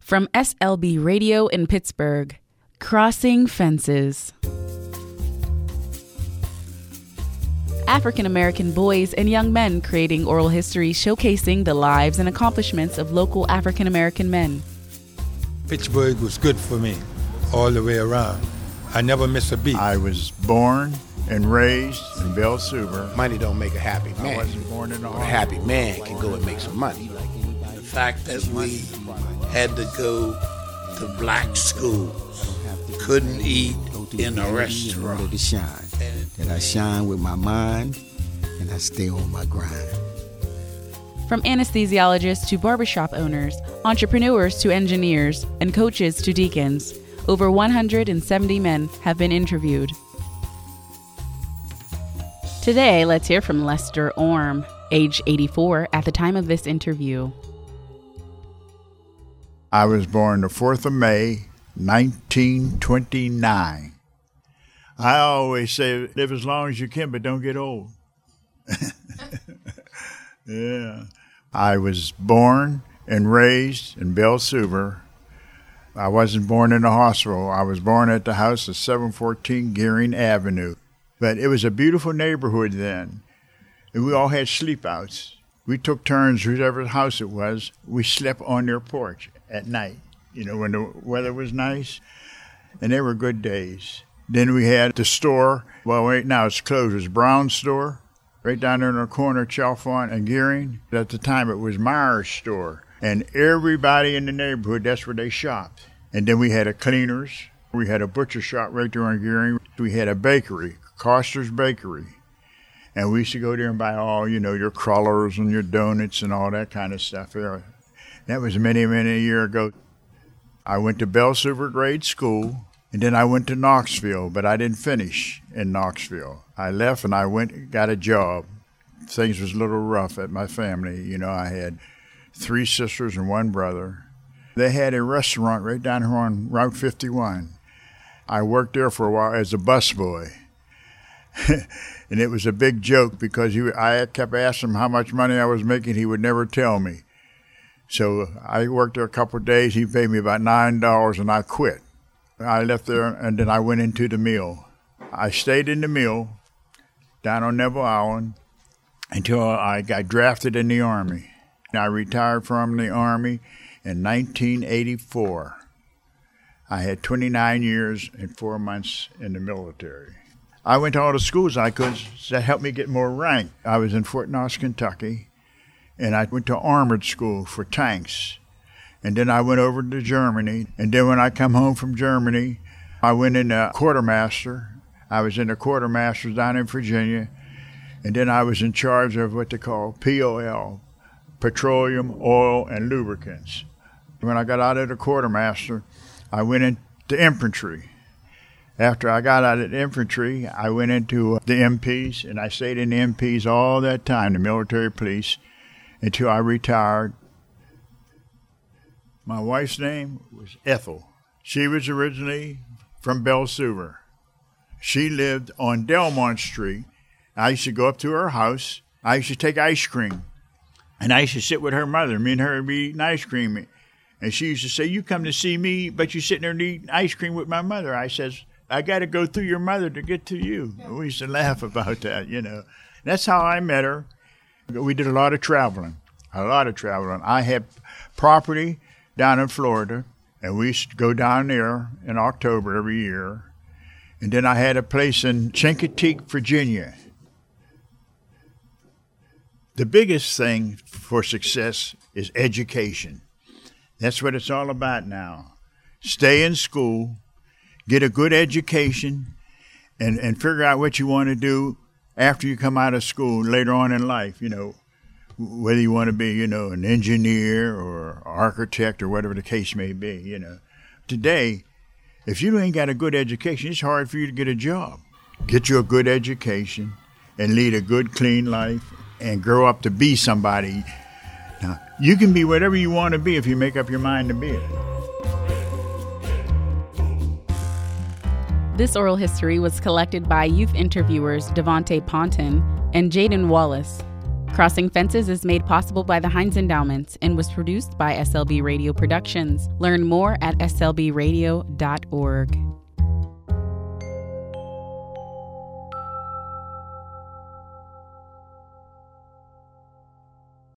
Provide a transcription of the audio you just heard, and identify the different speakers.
Speaker 1: From SLB Radio in Pittsburgh, Crossing Fences. African American boys and young men creating oral history showcasing the lives and accomplishments of local African American men.
Speaker 2: Pittsburgh was good for me all the way around. I never missed a beat.
Speaker 3: I was born and raised in Belle Suber.
Speaker 4: Money don't make a happy man.
Speaker 3: I wasn't born in a
Speaker 4: happy man can go and make some money.
Speaker 5: The fact that we had to go to black schools, couldn't eat in a restaurant.
Speaker 6: That I shine with my mind and I stay on my grind.
Speaker 1: From anesthesiologists to barbershop owners, entrepreneurs to engineers, and coaches to deacons, over 170 men have been interviewed. Today, let's hear from Lester Orm, age 84 at the time of this interview.
Speaker 3: I was born the 4th of May, 1929. I always say, live as long as you can, but don't get old. Yeah. I was born and raised in Belle Suber. I wasn't born in a hospital. I was born at the house of 714 Gearing Avenue. But it was a beautiful neighborhood then. And we all had sleep outs. We took turns, whoever house it was, we slept on their porch at night, when the weather was nice. And they were good days. Then we had the store. Well, right now it's closed. It was Brown's store, right down there in the corner of Chalfont and Gearing. At the time, it was Myers' store. And everybody in the neighborhood, that's where they shopped. And then we had a cleaners. We had a butcher shop right there on Gearing. We had a bakery, Coster's Bakery. And we used to go there and buy all, your crullers and your donuts and all that kind of stuff there. That was many, many years ago. I went to Belle Suber Grade School. And then I went to Knoxville, but I didn't finish in Knoxville. I left and I went and got a job. Things was a little rough at my family. I had 3 sisters and 1 brother. They had a restaurant right down here on Route 51. I worked there for a while as a busboy. And it was a big joke because I kept asking him how much money I was making. He would never tell me. So I worked there a couple of days. He paid me about $9 and I quit. I left there, and then I went into the mill. I stayed in the mill down on Neville Island until I got drafted in the Army. I retired from the Army in 1984. I had 29 years and 4 months in the military. I went to all the schools I could that helped me get more rank. I was in Fort Knox, Kentucky, and I went to armored school for tanks. And then I went over to Germany. And then when I come home from Germany, I went in a quartermaster. I was in the quartermasters down in Virginia. And then I was in charge of what they call POL, petroleum, oil, and lubricants. When I got out of the quartermaster, I went into infantry. After I got out of infantry, I went into the MPs, and I stayed in the MPs all that time, the military police, until I retired. My wife's name was Ethel. She was originally from Belle Suber. She lived on Delmont Street. I used to go up to her house. I used to take ice cream. And I used to sit with her mother. Me and her would be eating ice cream. And she used to say, you come to see me, but you're sitting there and eating ice cream with my mother. I says, I got to go through your mother to get to you. And we used to laugh about that, That's how I met her. We did a lot of traveling. I had property down in Florida, and we used to go down there in October every year. And then I had a place in Chincoteague, Virginia. The biggest thing for success is education. That's what it's all about now. Stay in school, get a good education, and figure out what you want to do after you come out of school later on in life, whether you want to be, an engineer or architect or whatever the case may be, Today, if you ain't got a good education, it's hard for you to get a job. Get you a good education and lead a good, clean life and grow up to be somebody. Now, you can be whatever you want to be if you make up your mind to be it.
Speaker 1: This oral history was collected by youth interviewers Devontae Ponton and Jaden Wallace. Crossing Fences is made possible by the Heinz Endowment and was produced by SLB Radio Productions. Learn more at slbradio.org.